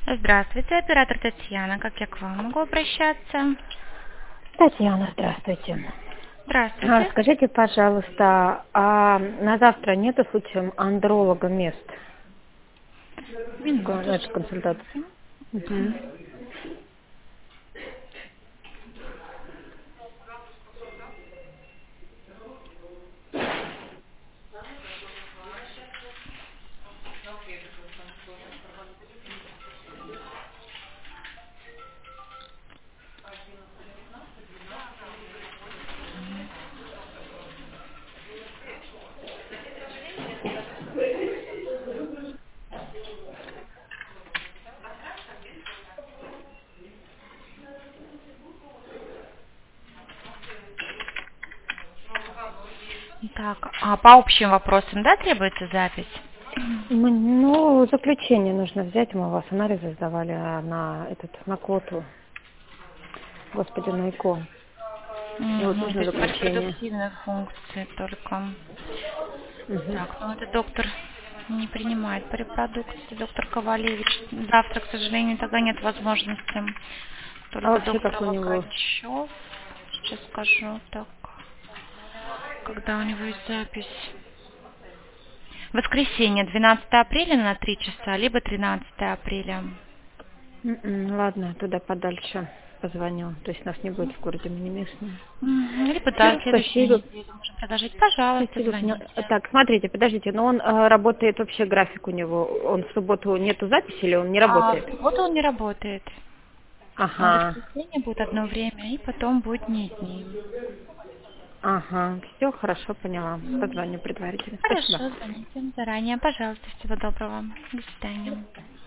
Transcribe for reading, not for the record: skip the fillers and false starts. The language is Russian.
Здравствуйте, оператор Татьяна. Как я к вам могу обращаться? Татьяна, здравствуйте. Здравствуйте. Скажите, пожалуйста, а на завтра нету случаем андролога мест? Это Минуточку. консультация. Мгм. Так, а по общим вопросам, да, требуется запись? Ну, заключение нужно взять, мы у вас анализы сдавали на квоту, господи, на ЭКО. И вот Угу, то нужно есть по заключение. репродуктивной функции только. Мгм. Так, ну этот доктор не принимает по репродукции, доктор Ковалевич. Завтра, к сожалению, тогда нет возможности. А Только вообще доктор как у него? Локачев. Сейчас скажу так, когда у него есть запись. Воскресенье, 12 апреля на 3 часа, либо 13 апреля. Ладно, туда подальше позвоню. То есть нас не будет в городе, мы не местные. Либо, да, Все, следующую спасибо. неделю можем предложить. Пожалуйста, Спасибо. звоните. Так, смотрите, подождите, но он работает вообще график у него. Он в субботу нету записи или он не А в работает? субботу он не работает. А в Ага, воскресенье будет одно время, и потом будет не дни. ага, все хорошо, поняла. Позвоню предварительно. Спасибо. Хорошо, звоните заранее. Пожалуйста, всего доброго. До свидания.